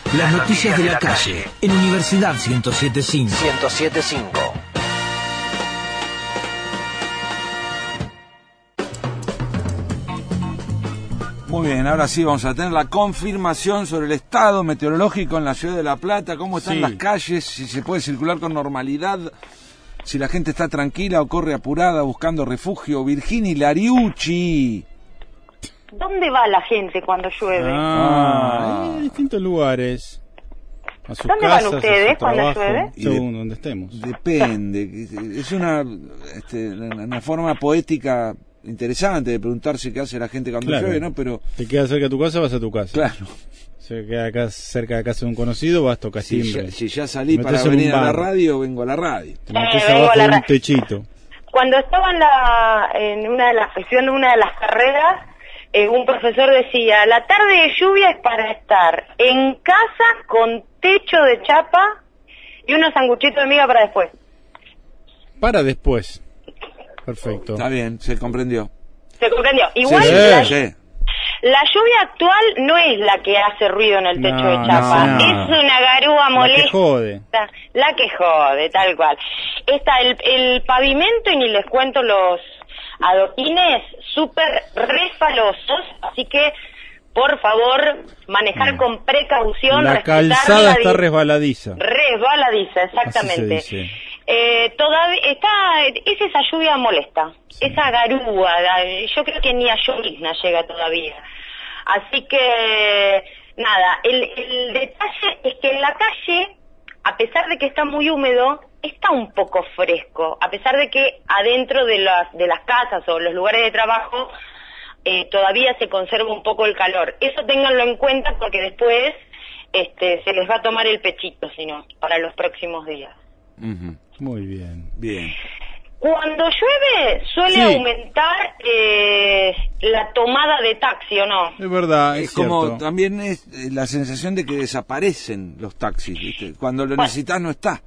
Las noticias de la calle en Universidad 107.5. 107.5. Muy bien, ahora sí vamos a tener la confirmación sobre el estado meteorológico en la ciudad de La Plata, cómo están las calles, si se puede circular con normalidad, si la gente está tranquila o corre apurada buscando refugio. Virginia Lariucci. ¿Dónde va la gente cuando llueve? En distintos lugares. A sus ¿Dónde casas, van ustedes a su cuando trabajo, llueve? según donde estemos. Depende, es una forma poética interesante de preguntarse qué hace la gente cuando llueve, ¿no? Pero te quedas cerca de tu casa, vas a tu casa. Claro. Se queda acá cerca de casa de un conocido, vas a tocar timbre. Si ya salí para venir a la radio, vengo a la radio. Te metes abajo de un techito. Cuando estaba en una de las carreras, un profesor decía: la tarde de lluvia es para estar en casa con techo de chapa y unos sanguchitos de miga para después. Para después. Perfecto. Está bien, se comprendió. ¿Se comprendió? Igual la lluvia actual no es la que hace ruido en el techo de chapa, es una garúa molesta. La que jode, tal cual. Está el pavimento, y ni les cuento los adoquines, súper resbalosos, así que por favor manejar con precaución. La calzada está resbaladiza. Resbaladiza, exactamente. Todavía es esa lluvia molesta, esa garúa, yo creo que ni a llovizna llega todavía. Así que nada, el detalle es que en la calle, a pesar de que está muy húmedo, está un poco fresco, a pesar de que adentro de las casas o los lugares de trabajo todavía se conserva un poco el calor. Eso ténganlo en cuenta porque después se les va a tomar el pechito, sino para los próximos días. Muy bien. Bien. Cuando llueve suele aumentar la tomada de taxi, ¿o no? Es verdad, es como también es la sensación de que desaparecen los taxis, ¿viste? Cuando lo necesitas no está.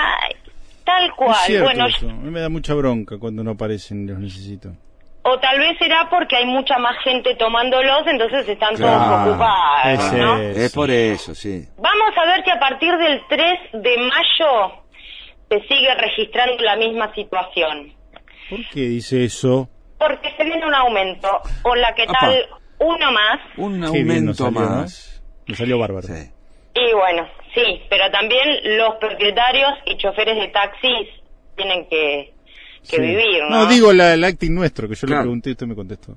Tal cual. Es cierto, bueno, eso. A mí me da mucha bronca cuando no aparecen, los necesito. O tal vez será porque hay mucha más gente tomándolos, entonces están todos ocupados, ¿no? Es por eso, sí. Vamos a ver si a partir del 3 de mayo se sigue registrando la misma situación. ¿Por qué dice eso? Porque se viene un aumento. Hola, ¿qué tal? Uno más. Un aumento más. Me salió bárbaro. Sí. Y bueno, sí, pero también los propietarios y choferes de taxis tienen que vivir, ¿no? No, digo el acting nuestro, que yo le pregunté y usted me contestó.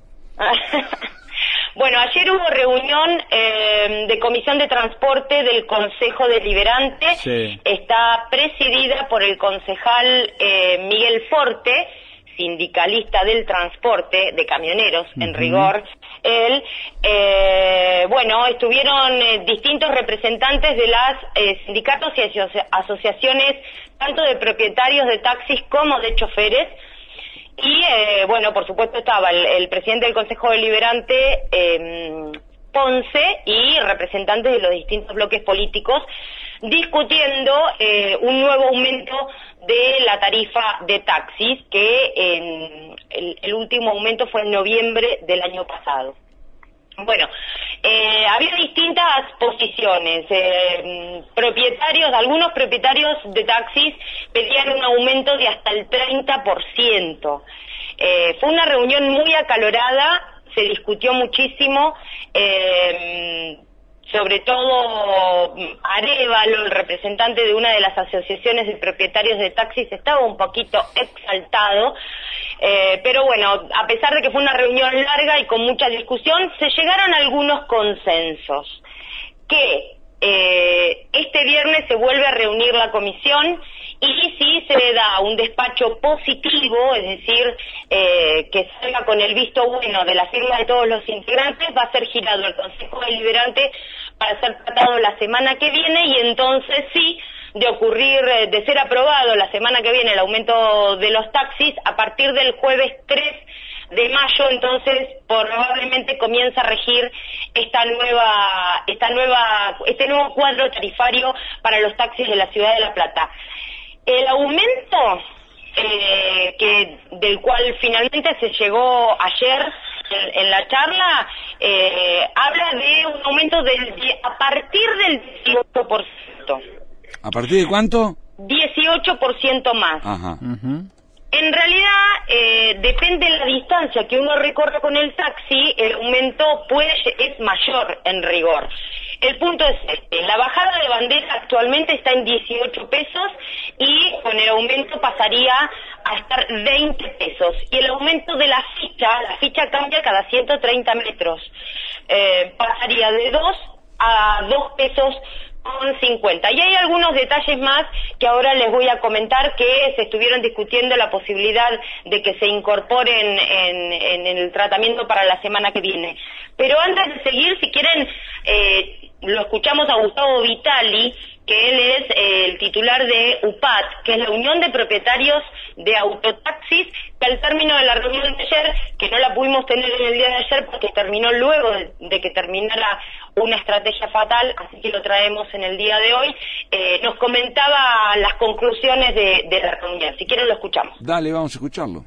Bueno, ayer hubo reunión de Comisión de Transporte del Consejo Deliberante. Sí. Está presidida por el concejal Miguel Forte, sindicalista del transporte, de camioneros, en rigor. Él, bueno, estuvieron distintos representantes de las sindicatos y asociaciones, tanto de propietarios de taxis como de choferes. Y, bueno, por supuesto estaba el presidente del Consejo Deliberante, Ponce, y representantes de los distintos bloques políticos, discutiendo un nuevo aumento de la tarifa de taxis, que el último aumento fue en noviembre del año pasado. Bueno, había distintas posiciones. Algunos propietarios de taxis pedían un aumento de hasta el 30%. Fue una reunión muy acalorada, se discutió muchísimo, sobre todo Arévalo, el representante de una de las asociaciones de propietarios de taxis, estaba un poquito exaltado, pero bueno, a pesar de que fue una reunión larga y con mucha discusión, se llegaron a algunos consensos, que este viernes se vuelve a reunir la comisión y si se le da un despacho positivo, es decir, que salga con el visto bueno de la firma de todos los integrantes, va a ser girado al Consejo Deliberante para ser tratado la semana que viene, y entonces sí, de ser aprobado la semana que viene el aumento de los taxis, a partir del jueves 3 de mayo, entonces probablemente comienza a regir este nuevo cuadro tarifario para los taxis de la ciudad de La Plata. El aumento del cual finalmente se llegó ayer en la charla, habla de un aumento a partir del 18%. ¿A partir de cuánto? 18% más. Ajá. En realidad, depende de la distancia que uno recorra con el taxi, el aumento es mayor en rigor. El punto es este: la bajada de bandera actualmente está en 18 pesos y con el aumento pasaría a estar 20 pesos. Y el aumento de la ficha cambia cada 130 metros. Pasaría de 2 a 2 pesos con 50. Y hay algunos detalles más que ahora les voy a comentar, que se estuvieron discutiendo la posibilidad de que se incorporen en el tratamiento para la semana que viene. Pero antes de seguir, si quieren, lo escuchamos a Gustavo Vitali, que él es el titular de UPAT, que es la Unión de Propietarios de Autotaxis, que al término de la reunión de ayer, que no la pudimos tener en el día de ayer porque terminó luego de que terminara una estrategia fatal, así que lo traemos en el día de hoy, nos comentaba las conclusiones de la reunión. Si quieren lo escuchamos. Dale, vamos a escucharlo.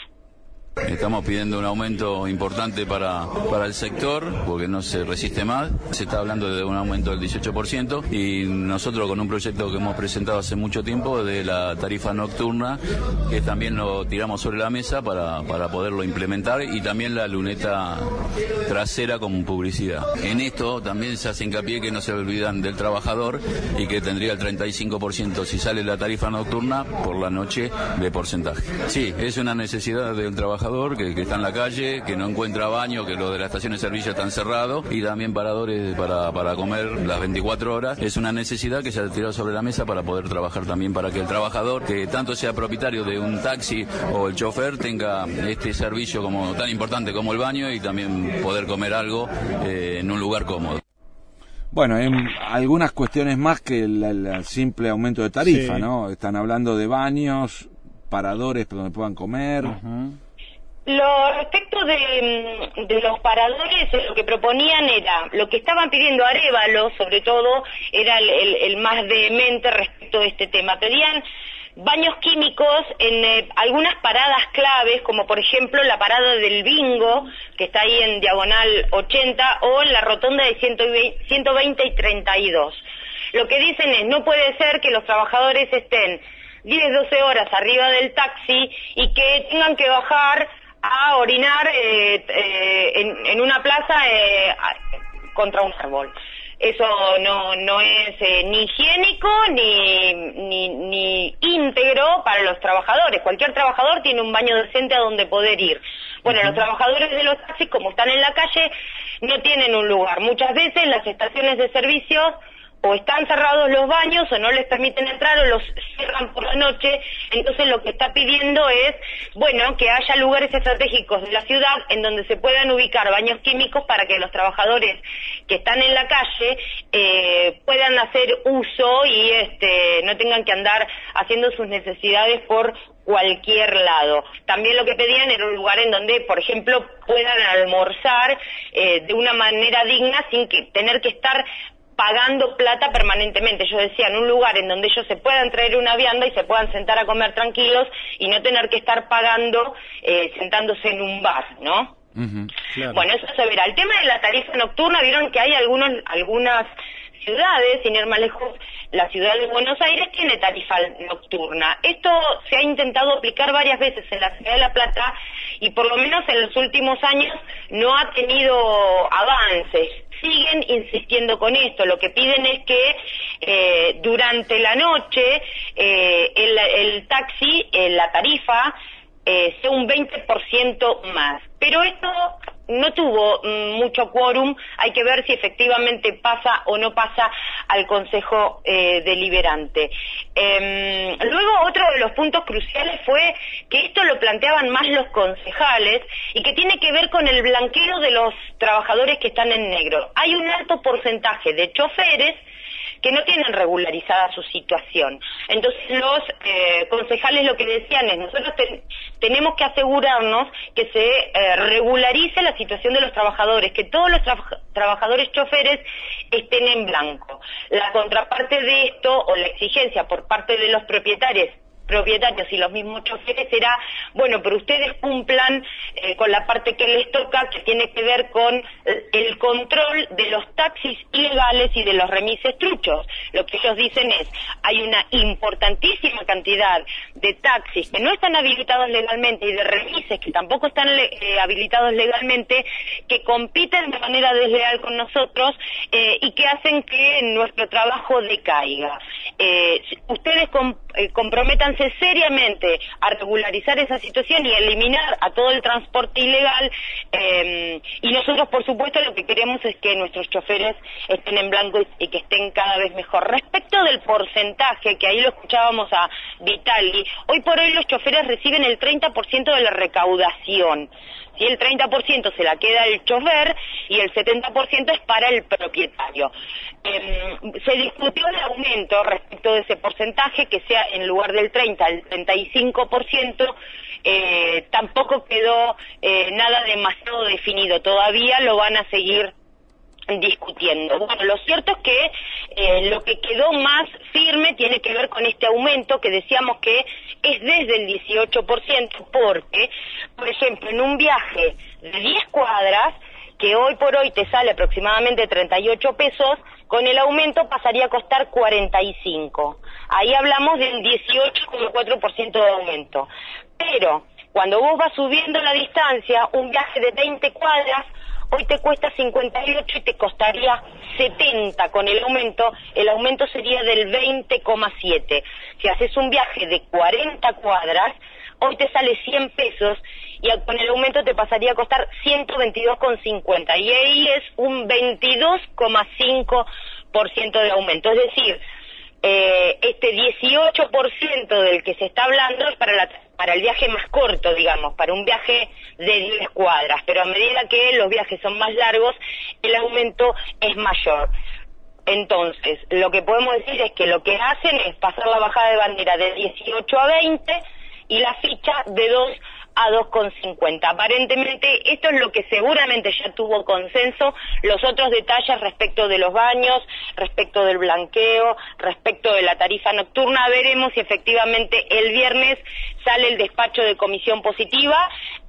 Estamos pidiendo un aumento importante para el sector, porque no se resiste más. Se está hablando de un aumento del 18%, y nosotros con un proyecto que hemos presentado hace mucho tiempo de la tarifa nocturna, que también lo tiramos sobre la mesa para poderlo implementar, y también la luneta trasera como publicidad. En esto también se hace hincapié que no se olvidan del trabajador, y que tendría el 35% si sale la tarifa nocturna por la noche de porcentaje. Sí, es una necesidad del trabajador que está en la calle, que no encuentra baño, que los de la estación de servicio están cerrados, y también paradores para comer las 24 horas. Es una necesidad que se ha tirado sobre la mesa para poder trabajar también, para que el trabajador, que tanto sea propietario de un taxi o el chofer, tenga este servicio como tan importante como el baño, y también poder comer algo en un lugar cómodo. Bueno, hay algunas cuestiones más que el simple aumento de tarifa, sí, ¿no? Están hablando de baños, paradores donde puedan comer. Respecto de los paradores, lo que proponían era, lo que estaban pidiendo Arévalo, sobre todo, era el más vehemente respecto de este tema. Pedían baños químicos en algunas paradas claves, como por ejemplo la parada del Bingo, que está ahí en Diagonal 80, o en la rotonda de 120 y 32. Lo que dicen es, no puede ser que los trabajadores estén 10, 12 horas arriba del taxi y que tengan que bajar a orinar en una plaza contra un árbol. Eso no es ni higiénico ni íntegro para los trabajadores. Cualquier trabajador tiene un baño decente a donde poder ir. Bueno, los trabajadores de los taxis, como están en la calle, no tienen un lugar. Muchas veces las estaciones de servicio o están cerrados los baños o no les permiten entrar o los cierran por la noche. Entonces lo que está pidiendo es, bueno, que haya lugares estratégicos de la ciudad en donde se puedan ubicar baños químicos para que los trabajadores que están en la calle puedan hacer uso y no tengan que andar haciendo sus necesidades por cualquier lado. También lo que pedían era un lugar en donde, por ejemplo, puedan almorzar de una manera digna sin tener que estar pagando plata permanentemente. Ellos decían, un lugar en donde ellos se puedan traer una vianda y se puedan sentar a comer tranquilos y no tener que estar pagando sentándose en un bar, ¿no? Claro. Bueno, eso se verá. El tema de la tarifa nocturna, vieron que hay algunas ciudades, sin ir más lejos, la ciudad de Buenos Aires tiene tarifa nocturna. Esto se ha intentado aplicar varias veces en la ciudad de La Plata y por lo menos en los últimos años no ha tenido avances. Siguen insistiendo con esto. Lo que piden es que durante la noche el taxi, la tarifa, sea un 20% más. Pero esto no tuvo mucho quórum, hay que ver si efectivamente pasa o no pasa al Consejo Deliberante. Luego otro de los puntos cruciales fue que esto lo planteaban más los concejales y que tiene que ver con el blanqueo de los trabajadores que están en negro. Hay un alto porcentaje de choferes que no tienen regularizada su situación. Entonces los concejales lo que decían es, nosotros tenemos que asegurarnos que se regularice la situación de los trabajadores, que todos los trabajadores choferes estén en blanco. La contraparte de esto, o la exigencia por parte de los propietarios propietarios y los mismos choferes era, bueno, pero ustedes cumplan con la parte que les toca, que tiene que ver con el control de los taxis ilegales y de los remises truchos. Lo que ellos dicen es, hay una importantísima cantidad de taxis que no están habilitados legalmente y de remises que tampoco están habilitados legalmente, que compiten de manera desleal con nosotros y que hacen que nuestro trabajo decaiga. Ustedes comprométanse seriamente a regularizar esa situación y eliminar a todo el transporte ilegal, y nosotros por supuesto lo que queremos es que nuestros choferes estén en blanco y que estén cada vez mejor. Respecto del porcentaje, que ahí lo escuchábamos a Vitali, hoy por hoy los choferes reciben el 30% de la recaudación. Si el 30% se la queda el chofer y el 70% es para el propietario. Se discutió el aumento respecto de ese porcentaje, que sea en lugar del 30 al 35%, tampoco quedó nada demasiado definido, todavía lo van a seguir discutiendo. Bueno, lo cierto es que lo que quedó más firme tiene que ver con este aumento que decíamos que es desde el 18%, porque, por ejemplo, en un viaje de 10 cuadras, que hoy por hoy te sale aproximadamente 38 pesos, con el aumento pasaría a costar 45. Ahí hablamos del 18,4% de aumento. Pero, cuando vos vas subiendo la distancia, un viaje de 20 cuadras, hoy te cuesta 58 y te costaría 70 con el aumento sería del 20,7. Si haces un viaje de 40 cuadras, hoy te sale 100 pesos y con el aumento te pasaría a costar 122,50 y ahí es un 22,5% de aumento. Es decir, este 18% del que se está hablando es para el viaje más corto, digamos, para un viaje de 10 cuadras, pero a medida que los viajes son más largos, el aumento es mayor. Entonces, lo que podemos decir es que lo que hacen es pasar la bajada de bandera de 18 a 20 y la ficha de 2 a 2,50. Aparentemente esto es lo que seguramente ya tuvo consenso. Los otros detalles respecto de los baños, respecto del blanqueo, respecto de la tarifa nocturna, veremos si efectivamente el viernes sale el despacho de comisión positiva,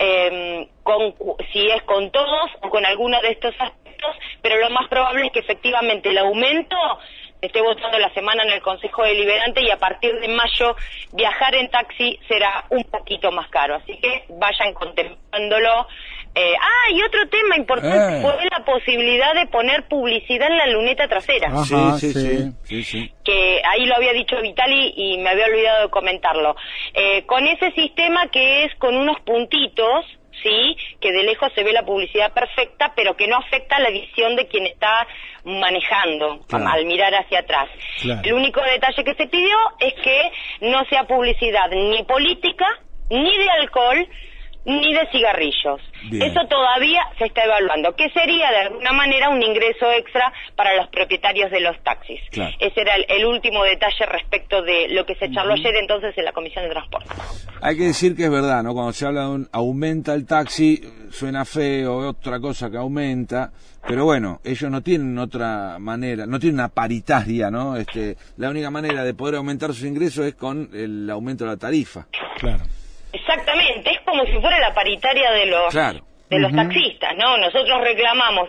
si es con todos o con alguno de estos aspectos, pero lo más probable es que efectivamente el aumento esté votando la semana en el Consejo Deliberante y a partir de mayo viajar en taxi será un poquito más caro, así que vayan contemplándolo. Y otro tema importante fue la posibilidad de poner publicidad en la luneta trasera. Ajá, sí. Que ahí lo había dicho Vitali y me había olvidado de comentarlo. Con ese sistema que es con unos puntitos, sí, que de lejos se ve la publicidad perfecta, pero que no afecta la visión de quien está manejando, claro, al mirar hacia atrás. Claro. El único detalle que se pidió es que no sea publicidad ni política, ni de alcohol, ni de cigarrillos. Bien. Eso todavía se está evaluando, que sería de alguna manera un ingreso extra para los propietarios de los taxis. Claro. Ese era el último detalle respecto de lo que se charló ayer entonces en la Comisión de Transporte. Hay que decir que es verdad, ¿no? Cuando se habla de aumenta el taxi, suena feo, otra cosa que aumenta, pero bueno, ellos no tienen otra manera, no tienen una paritaria, ¿no? La única manera de poder aumentar sus ingresos es con el aumento de la tarifa. Claro. Exactamente, es como si fuera la paritaria de los taxistas, ¿no? Nosotros reclamamos,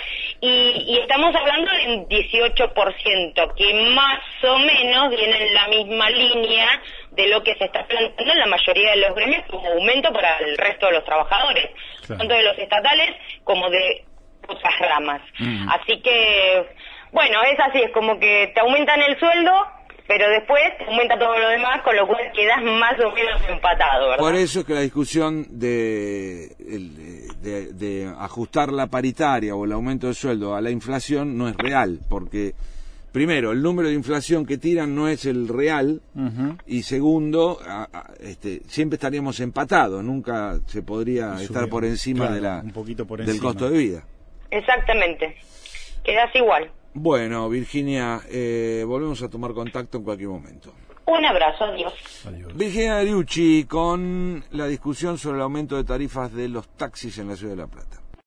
y estamos hablando de un 18%, que más o menos viene en la misma línea de lo que se está planteando en la mayoría de los gremios como aumento para el resto de los trabajadores, tanto de los estatales como de otras ramas. Así que, bueno, es así, es como que te aumentan el sueldo, pero después aumenta todo lo demás, con lo cual quedas más o menos empatado, ¿verdad? Por eso es que la discusión de ajustar la paritaria o el aumento de sueldo a la inflación no es real, porque primero, el número de inflación que tiran no es el real, y segundo, siempre estaríamos empatados, nunca se podría estar por encima, claro, un poquito por del costo de vida. Exactamente, quedas igual. Bueno, Virginia, volvemos a tomar contacto en cualquier momento. Un abrazo, adiós. Virginia Deriucci con la discusión sobre el aumento de tarifas de los taxis en la Ciudad de La Plata.